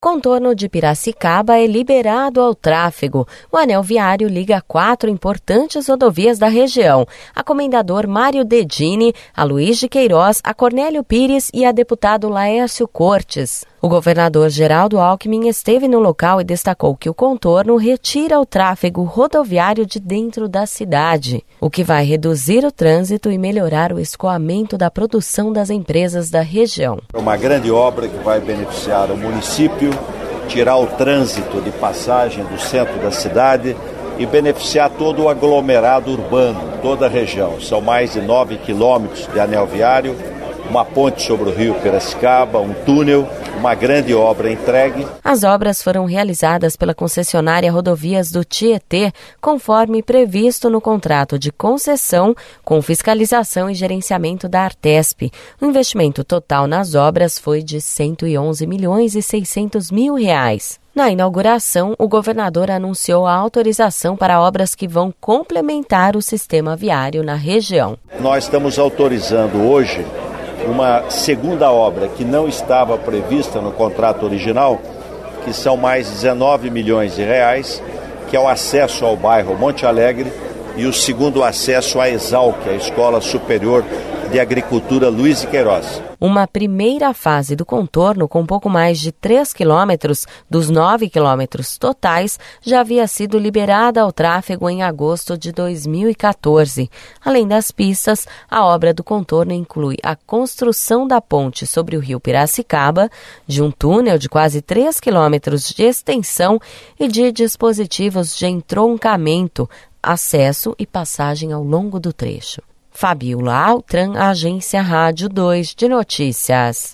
Contorno de Piracicaba é liberado ao tráfego. O anel viário liga 4 importantes rodovias da região: a Comendador Mário Dedini, a Luiz de Queiroz, a Cornélio Pires e a deputado Laércio Cortes. O governador Geraldo Alckmin esteve no local e destacou que o contorno retira o tráfego rodoviário de dentro da cidade, o que vai reduzir o trânsito e melhorar o escoamento da produção das empresas da região. É uma grande obra que vai beneficiar o município, tirar o trânsito de passagem do centro da cidade e beneficiar todo o aglomerado urbano, toda a região. São mais de 9 quilômetros de anel viário, uma ponte sobre o rio Piracicaba, um túnel, uma grande obra entregue. As obras foram realizadas pela concessionária Rodovias do Tietê, conforme previsto no contrato de concessão com fiscalização e gerenciamento da Artesp. O investimento total nas obras foi de R$ 111.600.000. Na inauguração, o governador anunciou a autorização para obras que vão complementar o sistema viário na região. Nós estamos autorizando hoje uma segunda obra que não estava prevista no contrato original, que são mais 19 milhões de reais, que é o acesso ao bairro Monte Alegre e o segundo acesso à Exalc, a Escola Superior de Agricultura Luiz de Queiroz. Uma primeira fase do contorno, com pouco mais de 3 quilômetros dos 9 quilômetros totais, já havia sido liberada ao tráfego em agosto de 2014. Além das pistas, a obra do contorno inclui a construção da ponte sobre o rio Piracicaba, de um túnel de quase 3 quilômetros de extensão e de dispositivos de entroncamento, acesso e passagem ao longo do trecho. Fabiola Altran, Agência Rádio 2 de Notícias.